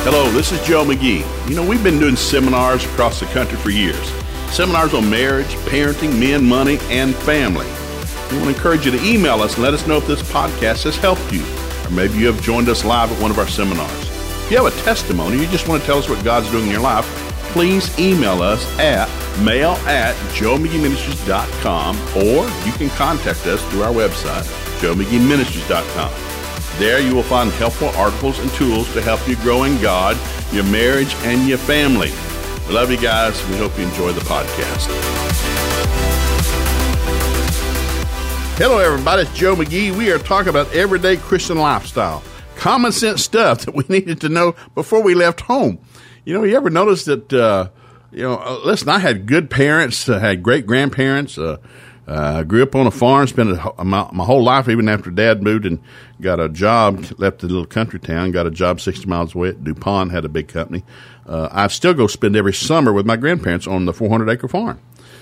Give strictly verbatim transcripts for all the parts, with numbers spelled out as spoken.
Hello, this is Joe McGee. You know, we've been doing seminars across the country for years. Seminars on marriage, parenting, men, money, and family. We want to encourage you to email us and let us know if this podcast has helped you. Or maybe you have joined us live at one of our seminars. If you have a testimony, you just want to tell us what God's doing in your life, please email us at mail at joe mcgee ministries dot com, or you can contact us through our website, joe mcgee ministries dot com. There you will find helpful articles and tools to help you grow in God, your marriage, and your family. We love you guys. We hope you enjoy the podcast. Hello, everybody. It's Joe McGee. We are talking about everyday Christian lifestyle, common sense stuff that we needed to know before we left home. You know, you ever notice that, uh, you know, uh, listen, I had good parents, uh, had great grandparents, uh, uh, grew up on a farm, spent a, my, my whole life, even after Dad moved and got a job, left the little country town, got a job sixty miles away at DuPont, had a big company. Uh, I still go spend every summer with my grandparents on the four hundred acre farm.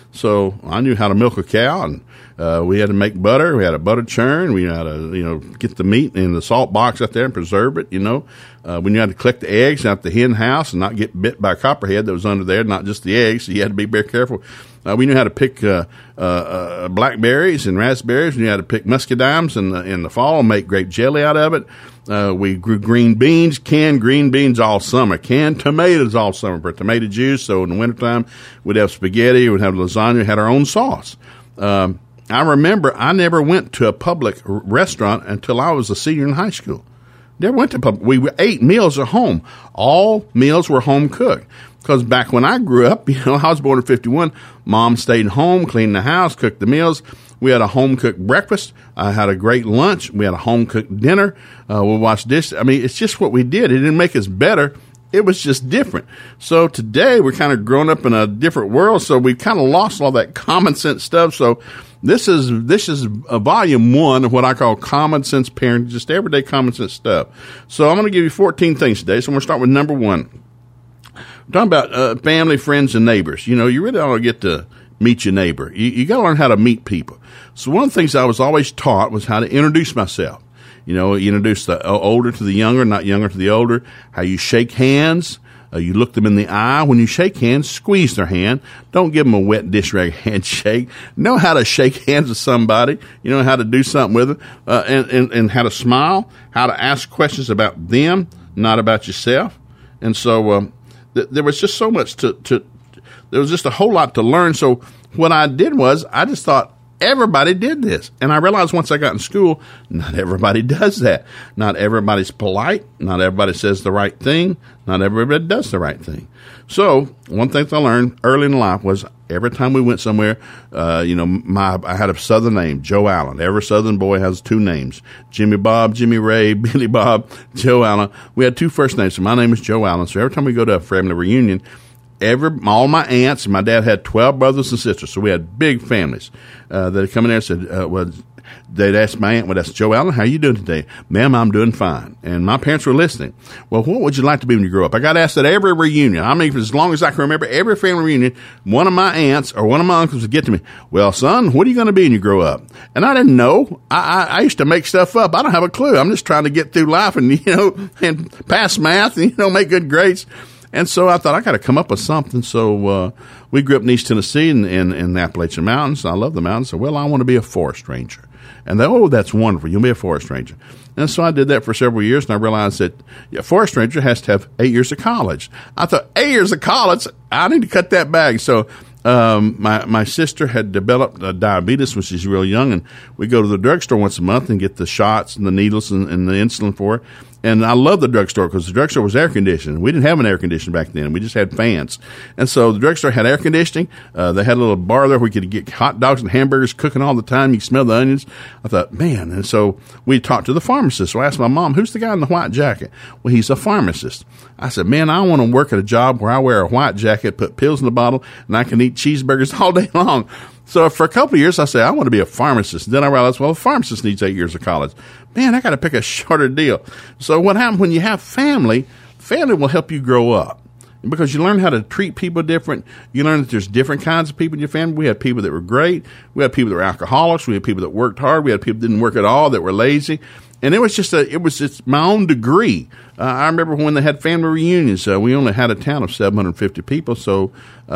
So I knew how to milk a cow, and uh, we had to make butter. We had a butter churn. We had to, you know, get the meat in the salt box out there and preserve it, you know. Uh, we knew how to collect the eggs out the hen house and not get bit by a copperhead that was under there, not just the eggs. So you had to be very careful. Uh, we knew how to pick uh, uh, uh, blackberries and raspberries. We knew how to pick muscadines in the, in the fall and make grape jelly out of it. Uh, we grew green beans, canned green beans all summer, canned tomatoes all summer for tomato juice. So in the wintertime, we'd have spaghetti, we'd have lasagna, we had our own sauce. Um, I remember I never went to a public r- restaurant until I was a senior in high school. Never went to public. We ate meals at home. All meals were home cooked. Because back when I grew up, you know, I was born in fifty-one, Mom stayed home, cleaned the house, cooked the meals. We had a home-cooked breakfast. I had a great lunch. We had a home-cooked dinner. Uh, we watched this. I mean, it's just what we did. It didn't make us better. It was just different. So today, we're kind of grown up in a different world, so we've kind of lost all that common sense stuff. So this is this is a volume one of what I call common sense parenting, just everyday common sense stuff. So I'm going to give you fourteen things today. So I'm going to start with number one. I'm talking about uh, family, friends, and neighbors. You know, you really ought to get to meet your neighbor. You, you got to learn how to meet people. So one of the things I was always taught was how to introduce myself. You know, you introduce the older to the younger, not younger to the older, how you shake hands. Uh, you look them in the eye. When you shake hands, squeeze their hand. Don't give them a wet dish rag handshake. Know how to shake hands with somebody. You know how to do something with them, uh, and, and, and how to smile, how to ask questions about them, not about yourself. And so um, th- there was just so much to, to – there was just a whole lot to learn. So what I did was I just thought, everybody did this. And I realized once I got in school, not everybody does that. Not everybody's polite. Not everybody says the right thing. Not everybody does the right thing. So one thing I learned early in life was every time we went somewhere, uh, you know, my I had a Southern name, Joe Allen. Every Southern boy has two names, Jimmy Bob, Jimmy Ray, Billy Bob, Joe Allen. We had two first names. So my name is Joe Allen. So every time we go to a family reunion, Every, all my aunts, and my dad had twelve brothers and sisters, so we had big families. Uh, they'd come in there and said, uh, well, they'd ask my aunt, well, that's Joe Allen, how you doing today? Ma'am, I'm doing fine. And my parents were listening. Well, what would you like to be when you grow up? I got asked at every reunion. I mean, for as long as I can remember, every family reunion, one of my aunts or one of my uncles would get to me, well, son, what are you going to be when you grow up? And I didn't know. I, I, I used to make stuff up. I don't have a clue. I'm just trying to get through life and, you know, and pass math and, you know, make good grades. And so I thought I got to come up with something. So uh, we grew up in East Tennessee in, in, in the Appalachian Mountains. I love the mountains. So, well, I want to be a forest ranger. And they, oh, that's wonderful. You'll be a forest ranger. And so I did that for several years, and I realized that yeah, a forest ranger has to have eight years of college. I thought, eight years of college? I need to cut that back. So um, my, my sister had developed uh, diabetes when she's real young, and we go to the drugstore once a month and get the shots and the needles and, and the insulin for her. And I love the drugstore because the drugstore was air conditioned. We didn't have an air conditioner back then. We just had fans. And so the drugstore had air conditioning. Uh, they had a little bar there where we could get hot dogs and hamburgers cooking all the time. You could smell the onions. I thought, man. And so we talked to the pharmacist. So I asked my mom, who's the guy in the white jacket? Well, he's a pharmacist. I said, man, I want to work at a job where I wear a white jacket, put pills in the bottle, and I can eat cheeseburgers all day long. So for a couple of years, I said, I want to be a pharmacist. Then I realized, well, a pharmacist needs eight years of college. Man, I got to pick a shorter deal. So what happens when you have family, family will help you grow up. Because you learn how to treat people different. You learn that there's different kinds of people in your family. We had people that were great. We had people that were alcoholics. We had people that worked hard. We had people that didn't work at all, that were lazy. And it was just a, it was just my own degree. Uh, I remember when they had family reunions, uh, we only had a town of seven hundred fifty people, so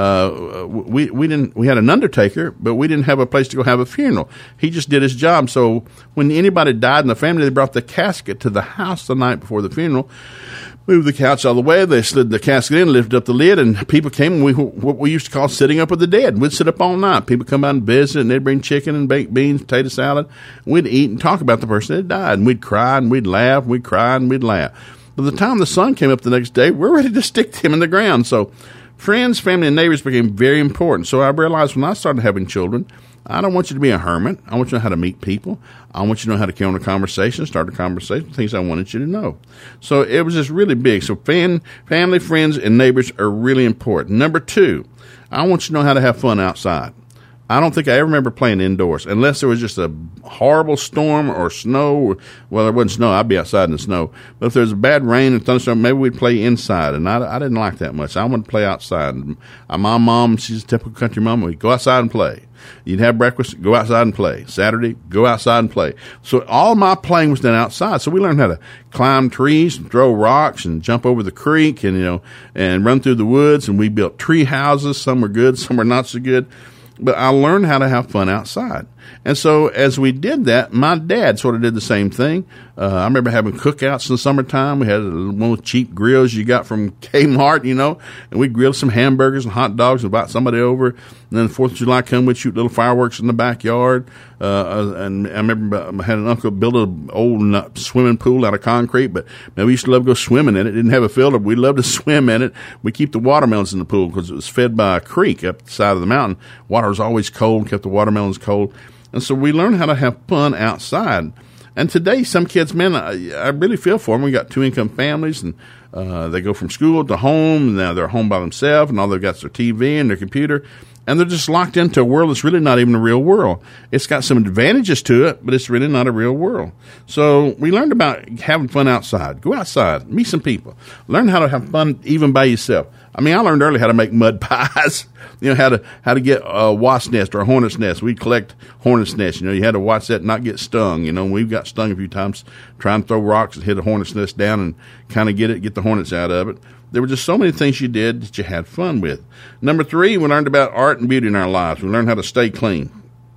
uh, we we didn't we had an undertaker, but we didn't have a place to go have a funeral. He just did his job. So when anybody died in the family, they brought the casket to the house the night before the funeral, moved the couch all the way, they slid the casket in, lifted up the lid, and people came, and we what we used to call sitting up with the dead. We'd sit up all night. People come out and visit, and they'd bring chicken and baked beans, potato salad. We'd eat and talk about the person that died, and we'd cry, and we'd laugh, we'd cry, and we'd laugh. By the time the sun came up the next day, we're ready to stick him in the ground. So friends, family, and neighbors became very important. So I realized when I started having children, I don't want you to be a hermit. I want you to know how to meet people. I want you to know how to carry on a conversation, start a conversation, things I wanted you to know. So it was just really big. So fan, family, friends, and neighbors are really important. Number two, I want you to know how to have fun outside. I don't think I ever remember playing indoors unless there was just a horrible storm or snow. Or, well, there wasn't snow. I'd be outside in the snow. But if there was a bad rain and thunderstorm, maybe we'd play inside. And I, I didn't like that much. I wanted to play outside. And my mom, she's a typical country mom. We'd go outside and play. You'd have breakfast, go outside and play. Saturday, go outside and play. So all my playing was done outside. So we learned how to climb trees and throw rocks and jump over the creek and, you know, and run through the woods. And we built tree houses. Some were good, some were not so good. But I learned how to have fun outside. And so as we did that, my dad sort of did the same thing. Uh, I remember having cookouts in the summertime. We had one of those cheap grills you got from Kmart, you know, and we grilled some hamburgers and hot dogs and invite somebody over. And then the fourth of July come, we'd shoot little fireworks in the backyard. Uh, and I remember I had an uncle build an old swimming pool out of concrete, but man, we used to love to go swimming in it. It didn't have a filter, but we loved to swim in it. We keep the watermelons in the pool because it was fed by a creek up the side of the mountain. Water was always cold, kept the watermelons cold. And so we learned how to have fun outside. And today, some kids, man, I, I really feel for them. We got two-income families, and uh, they go from school to home, and now they're home by themselves, and all they've got is their T V and their computer, and they're just locked into a world that's really not even a real world. It's got some advantages to it, but it's really not a real world. So we learned about having fun outside. Go outside, meet some people. Learn how to have fun even by yourself. I mean, I learned early how to make mud pies, you know, how to how to get a wasp nest or a hornet's nest. We'd collect hornet's nests. You know, you had to watch that and not get stung. You know, we've got stung a few times trying to throw rocks and hit a hornet's nest down and kind of get it, get the hornets out of it. There were just so many things you did that you had fun with. Number three, we learned about art and beauty in our lives. We learned how to stay clean.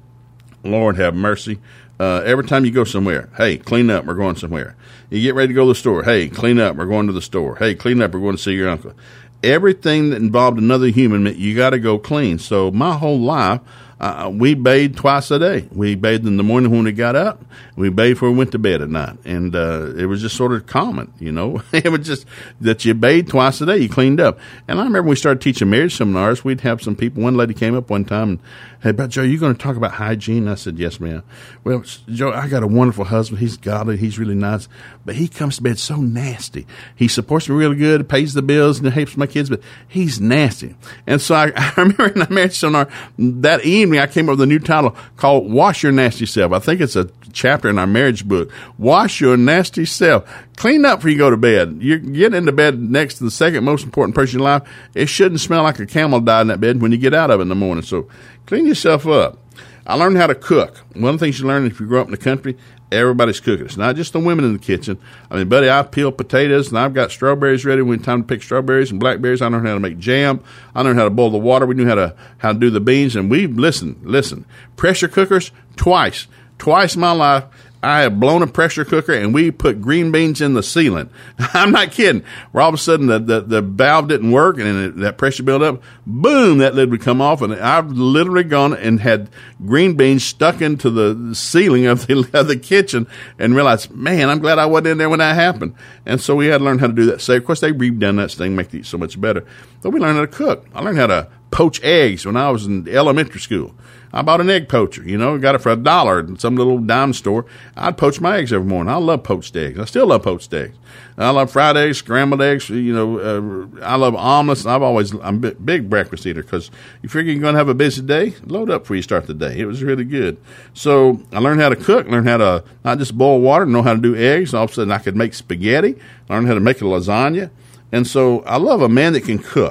Lord have mercy. Uh, every time you go somewhere, hey, clean up, we're going somewhere. You get ready to go to the store, hey, clean up, we're going to the store. Hey, clean up, we're going to see your uncle. Everything that involved another human meant you got to go clean. So my whole life, uh, we bathed twice a day. We bathed in the morning when we got up. We bathed before we went to bed at night. And uh, it was just sort of common, you know. It was just that you bathed twice a day. You cleaned up. And I remember when we started teaching marriage seminars, we'd have some people. One lady came up one time and, hey, but Joe, you going to talk about hygiene? I said, yes, ma'am. Well, Joe, I got a wonderful husband. He's godly. He's really nice. But he comes to bed so nasty. He supports me really good, pays the bills, and helps my kids, but he's nasty. And so I, I remember in the marriage seminar that evening, I came up with a new title called Wash Your Nasty Self. I think it's a chapter in our marriage book. Wash your nasty self. Clean up before you go to bed. You get into bed next to the second most important person in your life. It shouldn't smell like a camel died in that bed when you get out of it in the morning. So clean yourself up. I learned how to cook. One of the things you learn if you grow up in the country, everybody's cooking. It's not just the women in the kitchen. I mean, buddy, I peel potatoes, and I've got strawberries ready when it's time to pick strawberries and blackberries. I learned how to make jam. I learned how to boil the water. We knew how to how to do the beans. And we, listen, listen, pressure cookers, twice. Twice in my life, I have blown a pressure cooker, and we put green beans in the ceiling. I'm not kidding. Where all of a sudden the, the, the valve didn't work, and it, that pressure built up. Boom, that lid would come off, and I've literally gone and had green beans stuck into the ceiling of the, of the kitchen and realized, man, I'm glad I wasn't in there when that happened. And so we had to learn how to do that. So, of course, they redone that thing, make it so much better. But we learned how to cook. I learned how to poach eggs when I was in elementary school. I bought an egg poacher, you know, got it for a dollar at some little dime store. I'd poach my eggs every morning. I love poached eggs. I still love poached eggs. I love fried eggs, scrambled eggs, you know, uh, I love omelets. I've always, I'm a big breakfast eater because you figure you're going to have a busy day, load up before you start the day. It was really good. So I learned how to cook, learned how to not just boil water, know how to do eggs. All of a sudden I could make spaghetti, learned how to make a lasagna. And so I love a man that can cook.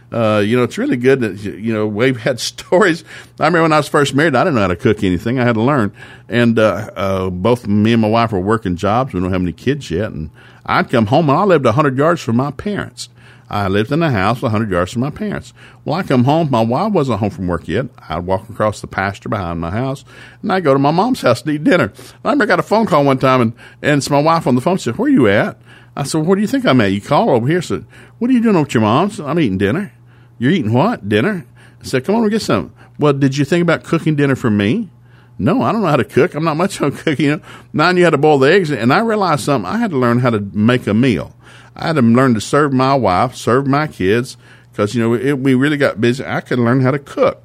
Uh, you know, it's really good that, you know, we've had stories. I remember when I was first married, I didn't know how to cook anything. I had to learn. And uh, uh, both me and my wife were working jobs. We don't have any kids yet. And I'd come home, and I lived one hundred yards from my parents. I lived in a house one hundred yards from my parents. Well, I come home. My wife wasn't home from work yet. I'd walk across the pasture behind my house, and I'd go to my mom's house to eat dinner. I remember I got a phone call one time, and, and it's my wife on the phone. She said, "Where are you at?" I said, "Where do you think I'm at?" You call over here. I said, "What are you doing with your mom?" I said, "I'm eating dinner." "You're eating what? Dinner?" I said, "Come on, we'll get some." "Well, did you think about cooking dinner for me?" "No, I don't know how to cook. I'm not much on cooking." You know? Now I knew how to boil the eggs, and I realized something. I had to learn how to make a meal. I had to learn to serve my wife, serve my kids, because, you know, it, we really got busy. I could learn how to cook.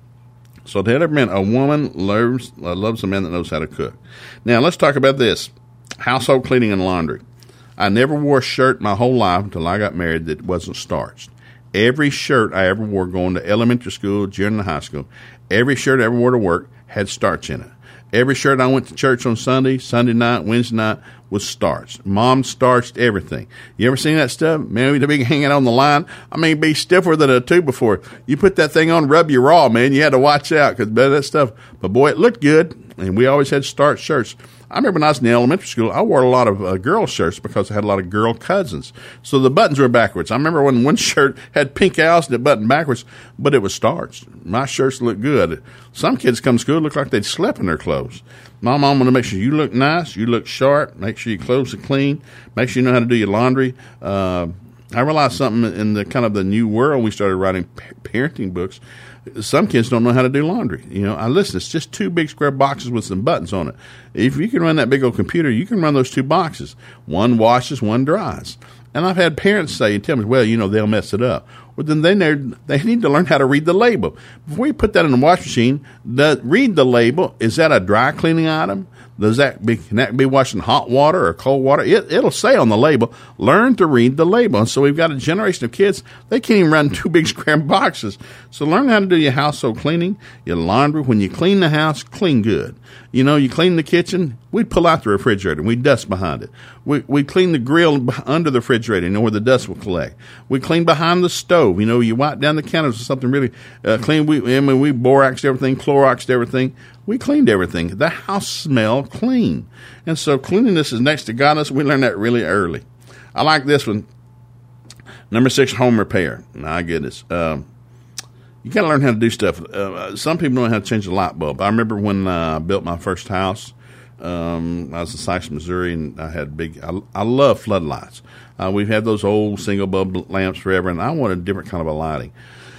So that ever meant a woman loves, uh, loves a man that knows how to cook. Now, let's talk about this. Household cleaning and laundry. I never wore a shirt my whole life until I got married that wasn't starched. Every shirt I ever wore going to elementary school, junior high school, every shirt I ever wore to work had starch in it. Every shirt I went to church on Sunday, Sunday night, Wednesday night was starched. Mom starched everything. You ever seen that stuff? Man, the big hanging on the line. I mean, be stiffer than a two before. You put that thing on, rub your raw, man. You had to watch out because that stuff. But boy, it looked good, and we always had starched shirts. I remember when I was in elementary school, I wore a lot of uh, girl shirts because I had a lot of girl cousins. So the buttons were backwards. I remember when one shirt had pink owls and it buttoned backwards, but it was starched. My shirts looked good. Some kids come to school look like they'd slept in their clothes. My mom wanted to make sure you look nice, you look sharp, make sure your clothes are clean, make sure you know how to do your laundry. Uh, I realized something in the kind of the new world. We started writing parenting books. Some kids don't know how to do laundry. You know, I listen, it's just two big square boxes with some buttons on it. If you can run that big old computer, you can run those two boxes. One washes, one dries. And I've had parents say and tell me, well, you know, they'll mess it up. Well, then they they need to learn how to read the label. Before you put that in the wash machine, the, read the label. Is that a dry cleaning item? Does that be, can that be washed in hot water or cold water? It, it'll say on the label, learn to read the label. And so we've got a generation of kids, they can't even run two big square boxes. So learn how to do your household cleaning, your laundry. When you clean the house, clean good. You know, you clean the kitchen, we'd pull out the refrigerator and we'd dust behind it. We, we'd clean the grill under the refrigerator, you know, where the dust will collect. We clean behind the stove. You know, you wipe down the counters or something really uh, clean. We, I mean, we boraxed everything, Cloroxed everything. We cleaned everything. The house smelled clean. And so cleanliness is next to godliness. We learned that really early. I like this one. Number six, home repair. My goodness. Um, you got to learn how to do stuff. Uh, some people don't know how to change a light bulb. I remember when uh, I built my first house. Um, I was in Sykes, Missouri, and I had big, I, I love floodlights. Uh, we've had those old single bulb lamps forever, and I wanted a different kind of a lighting.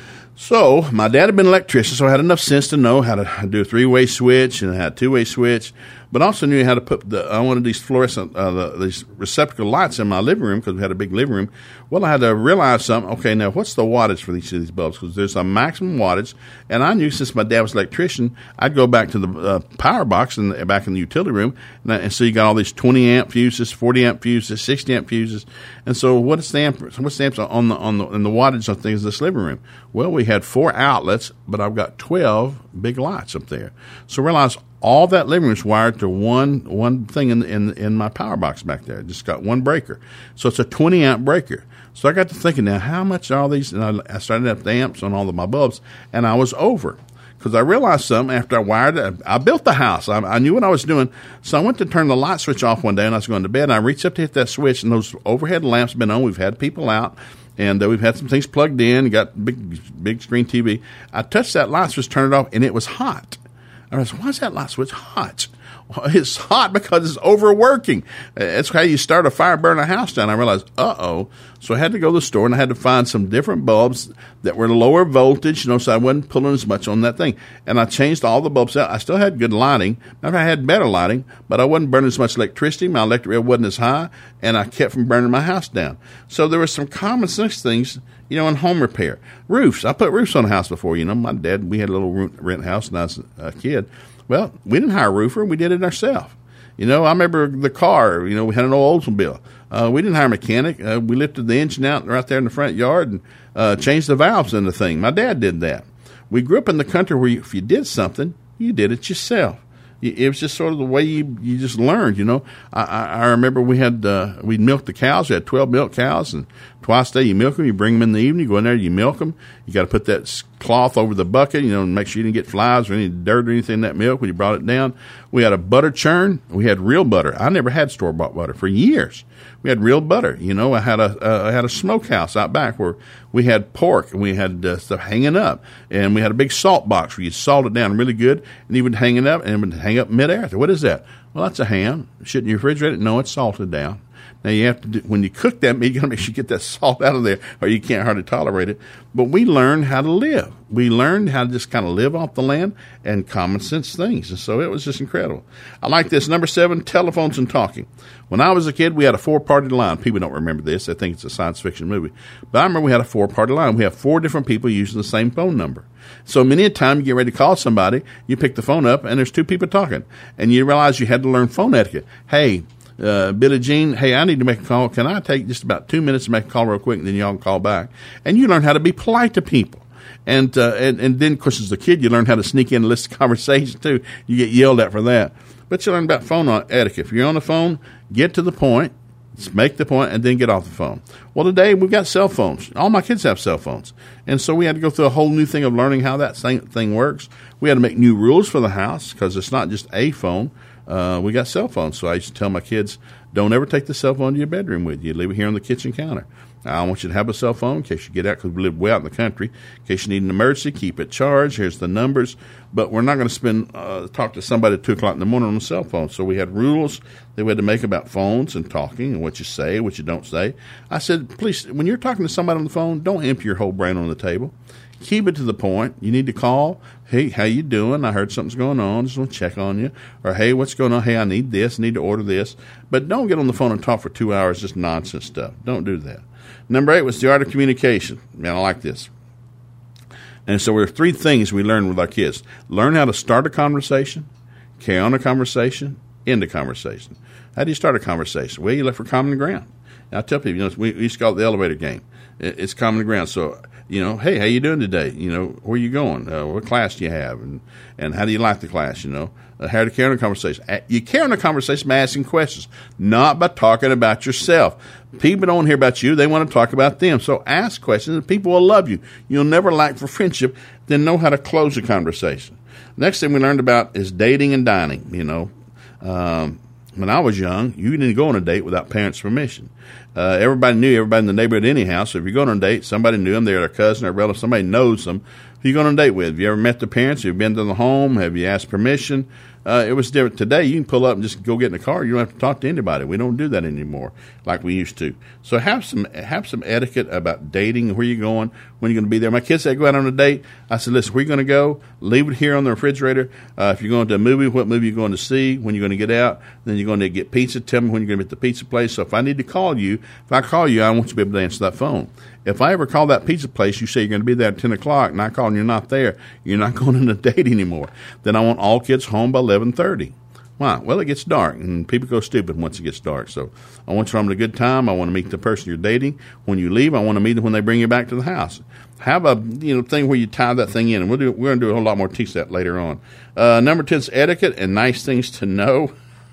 So my dad had been an electrician, so I had enough sense to know how to do a three-way switch and I had a two-way switch, but also knew how to put the, I wanted these fluorescent, uh, the, these receptacle lights in my living room because we had a big living room. Well, I had to realize something. Okay, now what's the wattage for each of these bulbs? Because there's a maximum wattage, and I knew since my dad was an electrician, I'd go back to the uh, power box and back in the utility room, and, I, and so you got all these twenty amp fuses, forty amp fuses, sixty amp fuses, and so what's the amp? What's the amps on the on the and the wattage of things in this living room? Well, we had four outlets, but I've got twelve big lights up there. So realize all that living room is wired to one one thing in in in my power box back there. Just got one breaker, so it's a twenty amp breaker. So I got to thinking, now how much are all these? And I, I started up the amps on all of my bulbs, and I was over because I realized something after I wired it. I built the house. I, I knew what I was doing, so I went to turn the light switch off one day, and I was going to bed. And I reached up to hit that switch, and those overhead lamps been on. We've had people out. And uh, we've had some things plugged in, got big big screen T V. I touched that light switch, turned it off, and it was hot. I was, why is that light switch hot? Well, it's hot because it's overworking. It's how you start a fire, burn a house down. I realized, uh-oh. So I had to go to the store, and I had to find some different bulbs that were lower voltage, you know, so I wasn't pulling as much on that thing. And I changed all the bulbs out. I still had good lighting. Matter of fact, I had better lighting, but I wasn't burning as much electricity. My electric bill wasn't as high, and I kept from burning my house down. So there were some common sense things, you know, in home repair. Roofs. I put roofs on a house before. You know, my dad, we had a little rent house when I was a kid. Well, we didn't hire a roofer. We did it ourselves. You know, I remember the car. You know, we had an old Oldsmobile. Uh, we didn't hire a mechanic. Uh, we lifted the engine out right there in the front yard and uh, changed the valves in the thing. My dad did that. We grew up in the country where you, if you did something, you did it yourself. It was just sort of the way you, you just learned, you know. I, I, I remember we had, uh, we'd milk the cows. We had twelve milk cows, and twice a day you milk them. You bring them in the evening, you go in there, you milk them. You got to put that cloth over the bucket, you know, and make sure you didn't get flies or any dirt or anything in that milk when you brought it down. We had a butter churn. We had real butter. I never had store-bought butter for years. We had real butter. You know, I had a, uh, I had a smokehouse out back where we had pork and we had uh, stuff hanging up, and we had a big salt box where you salt it down really good, and you would hang it up, and it would hang up midair. What is that? Well, that's a ham. Shouldn't you refrigerate it? No, it's salted down. Now, you have to do, when you cook that meat, you got to make sure you get that salt out of there, or you can't hardly tolerate it. But we learned how to live. We learned how to just kind of live off the land and common sense things. And so it was just incredible. I like this. Number seven, telephones and talking. When I was a kid, we had a four-party line. People don't remember this. I think it's a science fiction movie. But I remember we had a four-party line. We have four different people using the same phone number. So many a time you get ready to call somebody, you pick the phone up, and there's two people talking. And you realize you had to learn phone etiquette. Hey, Uh, Billie Jean, hey, I need to make a call. Can I take just about two minutes to make a call real quick, and then y'all can call back? And you learn how to be polite to people. And, uh, and, and then, of course, as a kid, you learn how to sneak in and listen to conversation, too. You get yelled at for that. But you learn about phone etiquette. If you're on the phone, get to the point, make the point, and then get off the phone. Well, today, we've got cell phones. All my kids have cell phones. And so we had to go through a whole new thing of learning how that thing works. We had to make new rules for the house because it's not just a phone. Uh, we got cell phones, so I used to tell my kids, don't ever take the cell phone to your bedroom with you. Leave it here on the kitchen counter. I want you to have a cell phone in case you get out, because we live way out in the country. In case you need an emergency, keep it charged. Here's the numbers. But we're not going to spend uh, talk to somebody at two o'clock in the morning on the cell phone. So we had rules that we had to make about phones and talking and what you say, what you don't say. I said, please, when you're talking to somebody on the phone, don't empty your whole brain on the table. Keep it to the point. You need to call. Hey, how you doing? I heard something's going on. Just want to check on you. Or, hey, what's going on? Hey, I need this. I need to order this. But don't get on the phone and talk for two hours, just nonsense stuff. Don't do that. Number eight was the art of communication. Man, I like this. And so there are three things we learn with our kids. Learn how to start a conversation, carry on a conversation, end a conversation. How do you start a conversation? Well, you look for common ground. And I tell people, you know, we, we used to call it the elevator game. It, it's common ground. So, you know, hey, how you doing today? You know, where you going? Uh, what class do you have? And and how do you like the class, you know? Uh, how to carry on a conversation. You carry on a conversation by asking questions, not by talking about yourself. People don't hear about you. They want to talk about them. So ask questions, and people will love you. You'll never lack for friendship. Then know how to close a conversation. Next thing we learned about is dating and dining, you know. Um, when I was young, you didn't go on a date without parents' permission. Uh, everybody knew everybody in the neighborhood anyhow, so if you're going on a date, somebody knew them. They're their cousin or relative. Somebody knows them. Who you going on a date with? Have you ever met the parents? Have you been to the home? Have you asked permission? Uh, it was different. Today, you can pull up and just go get in the car. You don't have to talk to anybody. We don't do that anymore like we used to. So have some have some etiquette about dating, where you're going, when you're going to be there. My kids said, go out on a date. I said, listen, where you going to go? Leave it here on the refrigerator. Uh, if you're going to a movie, what movie you're going to see, when you're going to get out, then you're going to get pizza. Tell me when you're going to be at the pizza place. So if I need to call you, if I call you, I want you to be able to answer that phone. If I ever call that pizza place, you say you're going to be there at ten o'clock, and I call and you're not there, you're not going on a date anymore. Then I want all kids home by eleven thirty. Why? Well, it gets dark, and people go stupid once it gets dark. So I want you to have a good time. I want to meet the person you're dating. When you leave, I want to meet them when they bring you back to the house. Have a you know thing where you tie that thing in, and we'll do, we're going to do a whole lot more teach that later on. Uh, number ten is etiquette and nice things to know.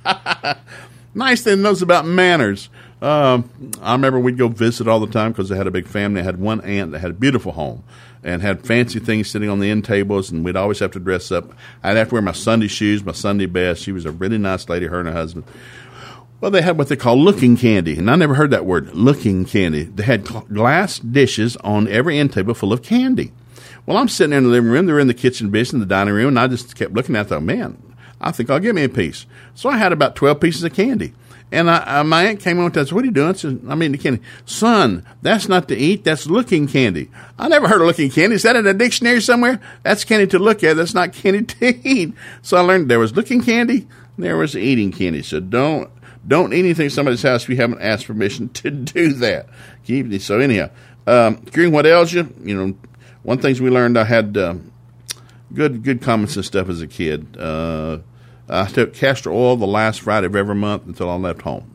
Nice thing knows about manners. Um, I remember we'd go visit all the time because they had a big family. I had one aunt that had a beautiful home and had fancy things sitting on the end tables, and we'd always have to dress up. I'd have to wear my Sunday shoes, my Sunday best. She was a really nice lady, her and her husband. Well, they had what they call looking candy, and I never heard that word, looking candy. They had glass dishes on every end table full of candy. Well, I'm sitting there in the living room. They're in the kitchen business, in the dining room, and I just kept looking at them. Man, I think I'll give me a piece. So I had about twelve pieces of candy. And I, I, my aunt came on and said, what are you doing? I said, I'm eating the candy. Son, that's not to eat. That's looking candy. I never heard of looking candy. Is that in a dictionary somewhere? That's candy to look at. That's not candy to eat. So I learned there was looking candy, and there was eating candy. So don't don't eat anything in somebody's house if you haven't asked permission to do that. Keep So anyhow, um, Green, what ails you? You know, one of the things we learned, I had um, good good common sense stuff as a kid. Uh I took castor oil the last Friday of every month until I left home.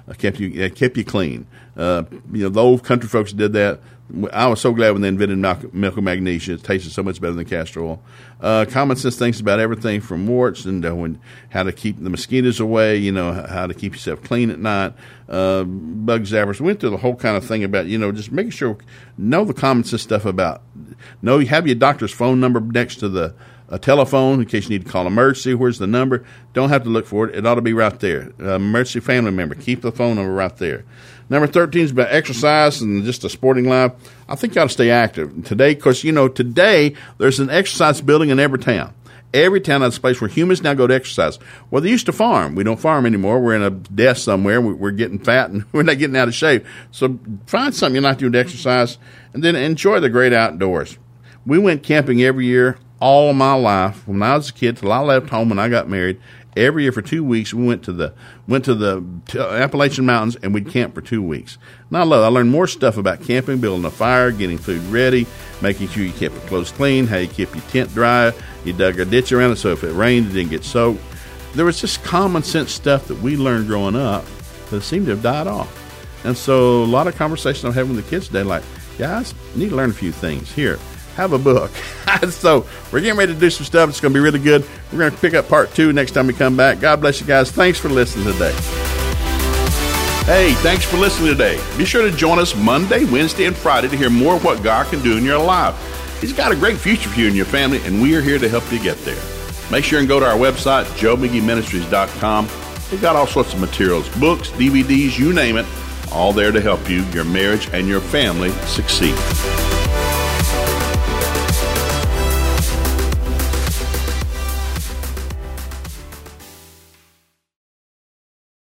uh, kept you uh, kept you clean. Uh, you know, the old country folks did that. I was so glad when they invented milk, milk of magnesia. It tasted so much better than castor oil. Uh, common sense things about everything from warts and uh, when, how to keep the mosquitoes away, you know, how to keep yourself clean at night, uh, bug zappers. We went through the whole kind of thing about, you know, just making sure, know the common sense stuff about, know, you have your doctor's phone number next to the a telephone in case you need to call emergency. Where's the number? Don't have to look for it. It ought to be right there. Uh, emergency family member. Keep the phone number right there. Number thirteen is about exercise and just a sporting life. I think you ought to stay active. Today, because, you know, today there's an exercise building in every town. Every town has a place where humans now go to exercise. Well, they used to farm. We don't farm anymore. We're in a desk somewhere. We're getting fat and we're not getting out of shape. So find something you like to do to exercise and then enjoy the great outdoors. We went camping every year all my life, when I was a kid till I left home when I got married. Every year for two weeks, we went to the went to the Appalachian Mountains and we'd camp for two weeks. And I love it. I learned more stuff about camping, building a fire, getting food ready, making sure you kept your clothes clean, how you kept your tent dry. You dug a ditch around it so if it rained, it didn't get soaked. There was just common sense stuff that we learned growing up that seemed to have died off. And so a lot of conversations I'm having with the kids today, like, guys, you need to learn a few things. Here, have a book. So we're getting ready to do some stuff. It's going to be really good. We're going to pick up part two next time we come back. God bless you guys. Thanks for listening today. Hey, thanks for listening today. Be sure to join us Monday, Wednesday, and Friday to hear more of what God can do in your life. He's got a great future for you and your family, and we are here to help you get there. Make sure and go to our website, joe mcgee ministries dot com. We've got all sorts of materials, books, D V Ds, you name it, all there to help you, your marriage, and your family succeed.